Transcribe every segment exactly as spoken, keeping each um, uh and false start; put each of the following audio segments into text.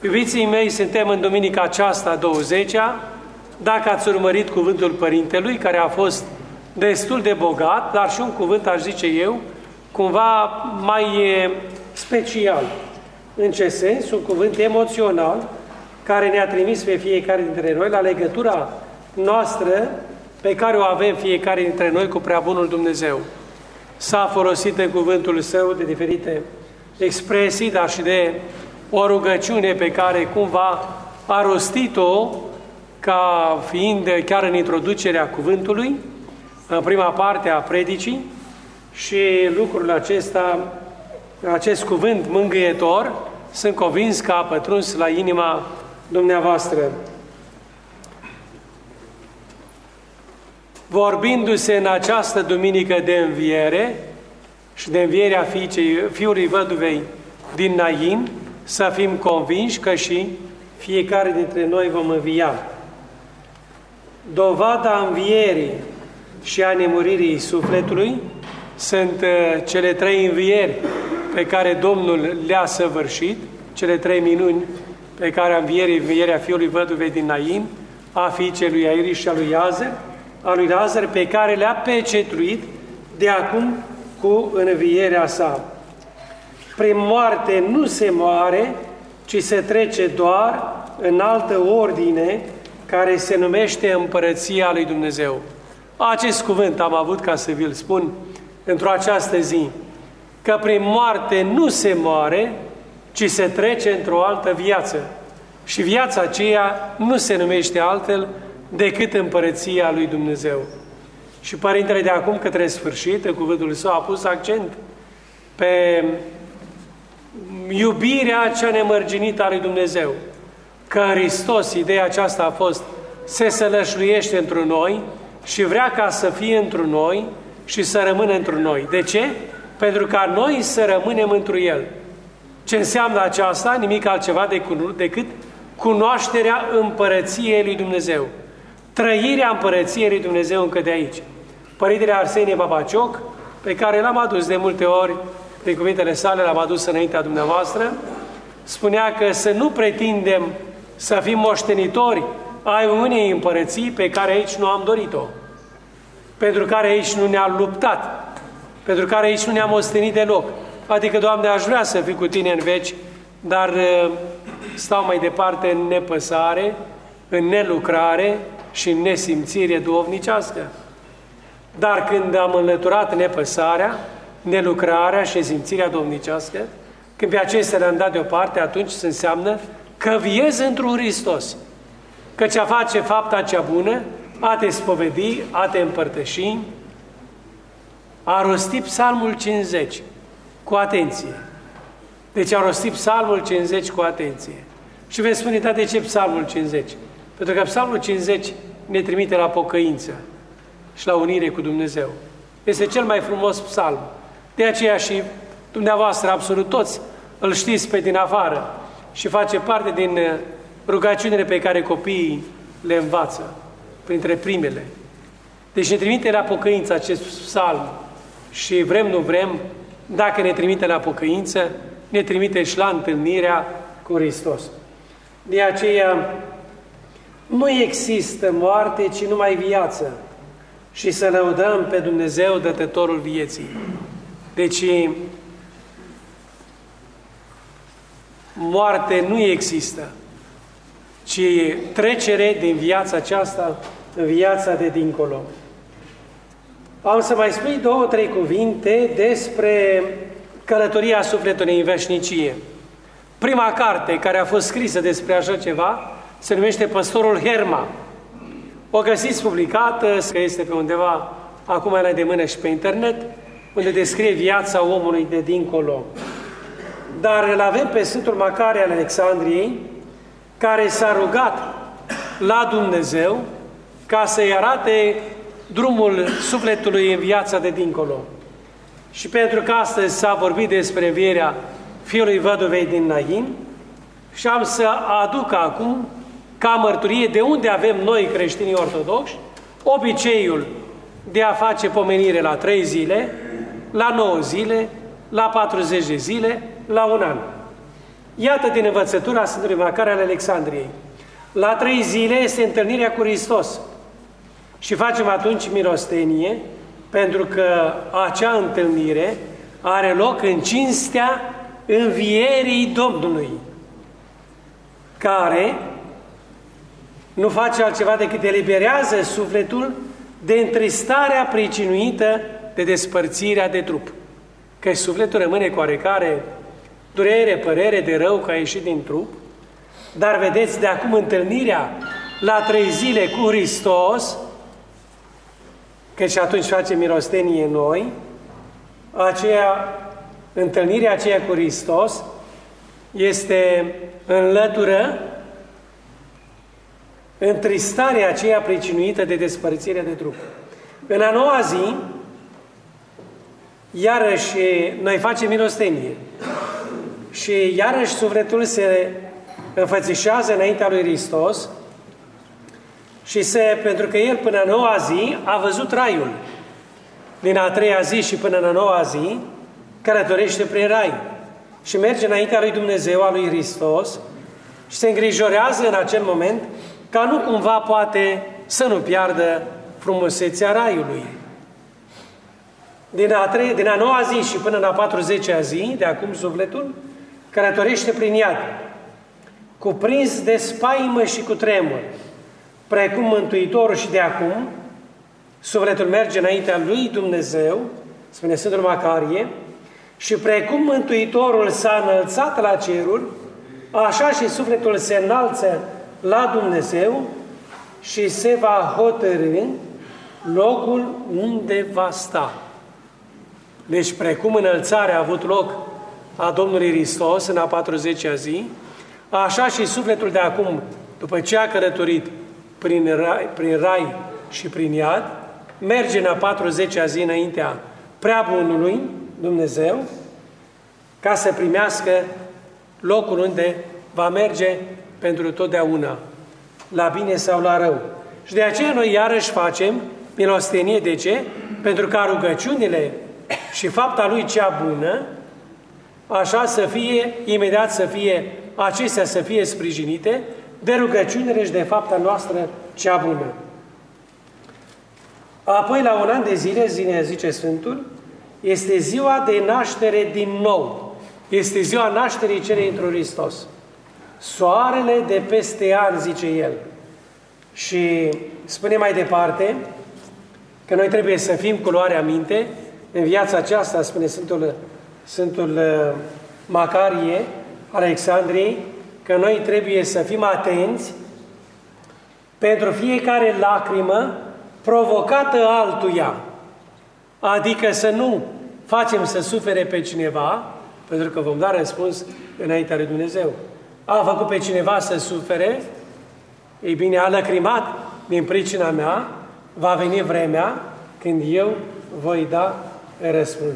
Iubiții mei, suntem în duminica aceasta, a douăzecea, dacă ați urmărit cuvântul Părintelui, care a fost destul de bogat, dar și un cuvânt, aș zice eu, cumva mai special. În ce sens? Un cuvânt emoțional, care ne-a trimis pe fiecare dintre noi la legătura noastră pe care o avem fiecare dintre noi cu Preabunul Dumnezeu. S-a folosit în cuvântul Său de diferite expresii, dar și de o rugăciune pe care cumva a rostit-o ca fiind chiar în introducerea cuvântului, în prima parte a predicii, și lucrul acesta, acest cuvânt mângâietor, sunt convins că a pătruns la inima dumneavoastră. Vorbindu-se în această duminică de înviere și de învierea fiicei, fiului văduvei din Nain, să fim convinși că și fiecare dintre noi vom învia. Dovada învierii și a nemuririi sufletului sunt cele trei învieri pe care Domnul le-a săvârșit, cele trei minuni pe care a învierii, învierea fiului văduvei din Nain, a fiicei lui Iairis și a lui Lazar, a lui Lazar, pe care le-a pecetluit de acum cu învierea sa. Prin moarte nu se moare, ci se trece doar în altă ordine care se numește Împărăția lui Dumnezeu. Acest cuvânt am avut ca să vi-l spun într-o această zi, că prin moarte nu se moare, ci se trece într-o altă viață. Și viața aceea nu se numește altfel decât Împărăția lui Dumnezeu. Și Părintele de acum către sfârșit, în cuvântul său, a pus accent pe iubirea cea nemărginită a lui Dumnezeu. Că Hristos, ideea aceasta a fost, se sălășluiește într noi și vrea ca să fie într noi și să rămână într noi. De ce? Pentru ca noi să rămânem într El. Ce înseamnă aceasta? Nimic altceva decât cunoașterea Împărăției lui Dumnezeu. Trăirea Împărăției lui Dumnezeu încă de aici. Părintele Arsenie Papacioc, pe care l-am adus de multe ori, prin cuvintele sale, l-am adus înaintea dumneavoastră, spunea că să nu pretindem să fim moștenitori ai unei împărății pe care aici nu am dorit-o, pentru care aici nu ne-am luptat, pentru care aici nu ne-am ostenit deloc. Adică, Doamne, aș vrea să fiu cu Tine în veci, dar stau mai departe în nepăsare, în nelucrare și în nesimțire duhovnicească. Dar când am înlăturat nepăsarea, nelucrarea și simțirea duhovnicească, când pe acestea le-am dat deoparte, atunci se înseamnă că viez într-un Hristos. Căci a face fapta cea bună, a te spovedi, a te împărtăși, a rostit Psalmul cincizeci cu atenție. Deci a rostit Psalmul cincizeci cu atenție. Și veți spune, da, de ce Psalmul cincizeci? Pentru că Psalmul cincizeci ne trimite la pocăință și la unire cu Dumnezeu. Este cel mai frumos psalm. De aceea și dumneavoastră, absolut toți, îl știți pe din afară și face parte din rugăciunile pe care copiii le învață, printre primele. Deci ne trimite la pocăință acest psalm și vrem, nu vrem, dacă ne trimite la pocăință, ne trimite și la întâlnirea cu Hristos. De aceea nu există moarte, ci numai viață. Și să lăudăm pe Dumnezeu, Dătătorul vieții. Deci, moarte nu există, ci trecere din viața aceasta în viața de dincolo. Am să mai spui două, trei cuvinte despre călătoria sufletului în veșnicie. Prima carte care a fost scrisă despre așa ceva se numește Păstorul Herma. O găsiți publicată, că este pe undeva, acum la de mână și pe internet, unde descrie viața omului de dincolo. Dar îl avem pe Sfântul Macare al Alexandriei, care s-a rugat la Dumnezeu ca să-i arate drumul sufletului în viața de dincolo. Și pentru că astăzi s-a vorbit despre învierea fiului văduvei din Nain, și am să aduc acum, ca mărturie, de unde avem noi, creștinii ortodoxi, obiceiul de a face pomenire la trei zile, la nouă zile, la patruzeci de zile, la un an. Iată din învățătura Sfântului Macar al Alexandriei. La trei zile este întâlnirea cu Hristos. Și facem atunci milostenie, pentru că acea întâlnire are loc în cinstea învierii Domnului, care nu face altceva decât eliberează sufletul de întristarea pricinuită de despărțirea de trup. Că sufletul rămâne cu oarecare durere, părere de rău că a ieșit din trup, dar vedeți, de acum întâlnirea la trei zile cu Hristos, că și atunci facem milostenie noi, aceea, întâlnirea aceea cu Hristos este înlătură întristarea aceea pricinuită de despărțire de trup. În a noua zi, iarăși noi facem milostenie și iarăși sufletul se înfățișează înaintea lui Hristos și se, pentru că el până în noua zi a văzut raiul. Din a treia zi și până în a noua zi călătorește prin rai și merge înaintea lui Dumnezeu, a lui Hristos, și se îngrijorează în acel moment ca nu cumva poate să nu piardă frumusețea raiului. Din a, trei, din a noua zi și până în a patruzecea zi, de acum sufletul călătorește prin iad, cuprins de spaimă și cu tremur, precum Mântuitorul și de acum, sufletul merge înaintea lui Dumnezeu, spune Sfântul Macarie, și precum Mântuitorul s-a înălțat la ceruri, așa și sufletul se înalță la Dumnezeu și se va hotărî locul unde va sta. Deci, precum înălțarea a avut loc a Domnului Hristos în a patruzecea zi, așa și sufletul de acum, după ce a călătorit prin rai, prin rai și prin iad, merge în a patruzecea zi înaintea Preabunului Dumnezeu, ca să primească locul unde va merge pentru totdeauna, la bine sau la rău. Și de aceea noi iarăși facem milostenie. De ce? Pentru ca rugăciunile și fapta lui cea bună, așa să fie, imediat să fie, acestea să fie sprijinite de rugăciunile și de fapta noastră cea bună. Apoi, la un an de zile, zine, zice Sfântul, este ziua de naștere din nou. Este ziua nașterii celei într Hristos. Soarele de peste ani, zice el. Și spune mai departe că noi trebuie să fim cu luarea minte în viața aceasta, spune Sfântul, Sfântul Macarie, Alexandriei, că noi trebuie să fim atenți pentru fiecare lacrimă provocată altuia. Adică să nu facem să sufere pe cineva, pentru că vom da răspuns înaintea lui Dumnezeu. A făcut pe cineva să sufere, ei bine, a lăcrimat din pricina mea, va veni vremea când eu voi da răspuns.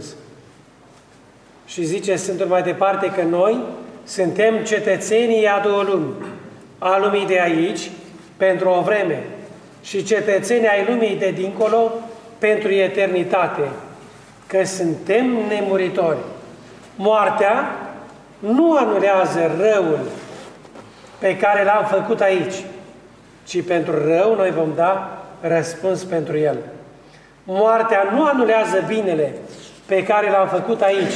Și zice Sfântul mai departe că noi suntem cetățenii a două lumi, a lumii de aici pentru o vreme și cetățenii ai lumii de dincolo pentru eternitate, că suntem nemuritori. Moartea nu anulează răul pe care l-am făcut aici, ci pentru rău noi vom da răspuns pentru el. Moartea nu anulează binele pe care l-am făcut aici,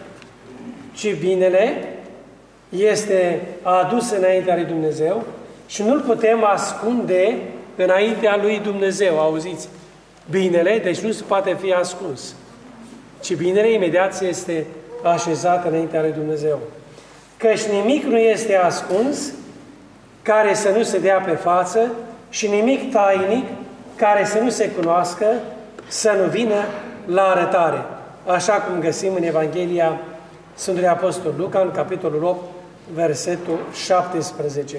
ci binele este adus înaintea lui Dumnezeu și nu-l putem ascunde înaintea lui Dumnezeu. Auziți? Binele, deci nu se poate fi ascuns, ci binele imediat este așezat înaintea lui Dumnezeu. Căci nimic nu este ascuns care să nu se dea pe față și nimic tainic care să nu se cunoască, să nu vină la arătare. Așa cum găsim în Evanghelia Sfântului Apostol Luca, în capitolul opt, versetul șaptesprezece.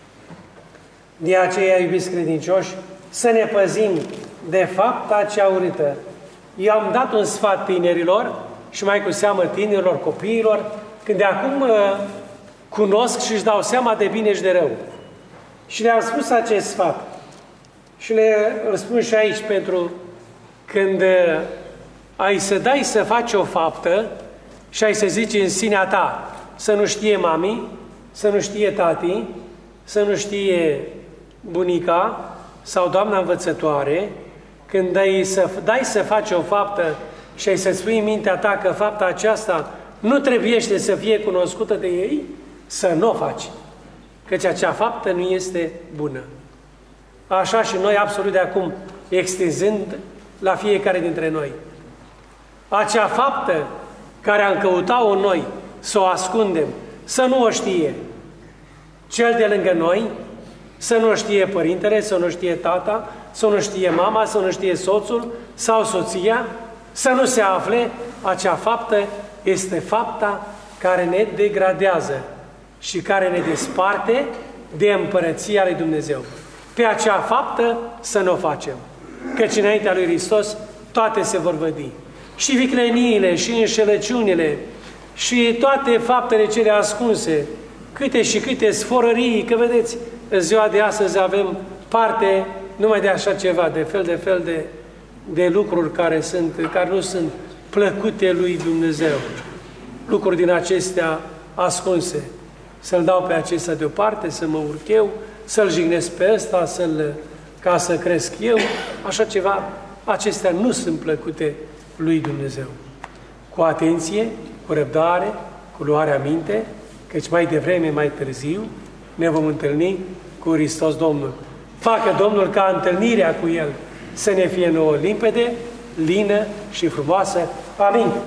De aceea, iubiți credincioși, să ne păzim de fapta cea urâtă. Eu am dat un sfat tinerilor și mai cu seamă tinerilor, copiilor, când de acum uh, cunosc și își dau seama de bine și de rău. Și le-am spus acest sfat. Și le îl spun și aici, pentru când ai să dai să faci o faptă și ai să zici în sinea ta, să nu știe mami, să nu știe tati, să nu știe bunica sau doamna învățătoare, când dai să, dai să faci o faptă și ai să spui în mintea ta că fapta aceasta nu trebuiește să fie cunoscută de ei, să nu o faci. Căci acea faptă nu este bună. Așa și noi, absolut de acum, extinzând la fiecare dintre noi. Acea faptă care am căutat-o în noi, să o ascundem, să nu o știe cel de lângă noi, să nu o știe părintele, să nu știe tata, să nu știe mama, să nu știe soțul sau soția, să nu se afle, acea faptă este fapta care ne degradează și care ne desparte de împărăția lui Dumnezeu. Pe acea faptă să nu o facem, căci înaintea lui Hristos toate se vor vădi. Și vicleniile, și înșelăciunile, și toate faptele cele ascunse, câte și câte sforării, că vedeți, în ziua de astăzi avem parte numai de așa ceva, de fel de fel de, de lucruri care, sunt, care nu sunt plăcute lui Dumnezeu. Lucruri din acestea ascunse. Să-l dau pe acesta deoparte, să mă urc eu, să-l jignesc pe ăsta, să-l, ca să cresc eu, așa ceva, acestea nu sunt plăcute lui Dumnezeu. Cu atenție, cu răbdare, cu luarea minte, căci mai devreme, mai târziu, ne vom întâlni cu Hristos Domnul. Facă Domnul ca întâlnirea cu El să ne fie nouă limpede, lină și frumoasă. Amin.